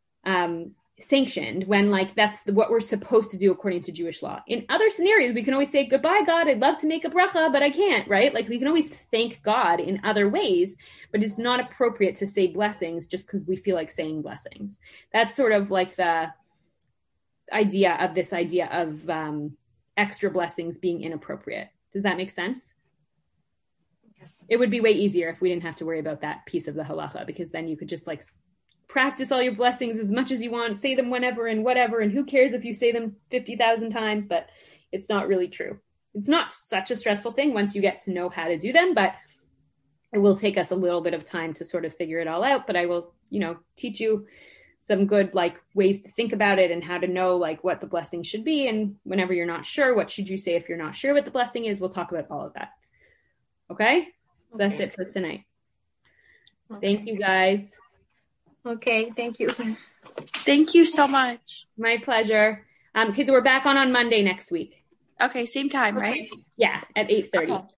um, sanctioned, when like that's the, what we're supposed to do according to Jewish law. In other scenarios, we can always say, goodbye, God, I'd love to make a bracha, but I can't, right? Like we can always thank God in other ways, but it's not appropriate to say blessings just because we feel like saying blessings. That's sort of like the idea of this idea of um, extra blessings being inappropriate. Does that make sense? Yes. It would be way easier if we didn't have to worry about that piece of the halacha, because then you could just like practice all your blessings as much as you want, say them whenever and whatever, and who cares if you say them fifty thousand times, but it's not really true. It's not such a stressful thing once you get to know how to do them, but it will take us a little bit of time to sort of figure it all out. But I will, you know, teach you some good like ways to think about it and how to know like what the blessing should be. And whenever you're not sure, what should you say if you're not sure what the blessing is? We'll talk about all of that. Okay? Okay. That's it for tonight. Okay. Thank you guys. Okay. Thank you. Thank you so much. My pleasure. Um, kids, we're back on on Monday next week. Okay. Same time, right? Yeah. At eight thirty. Okay.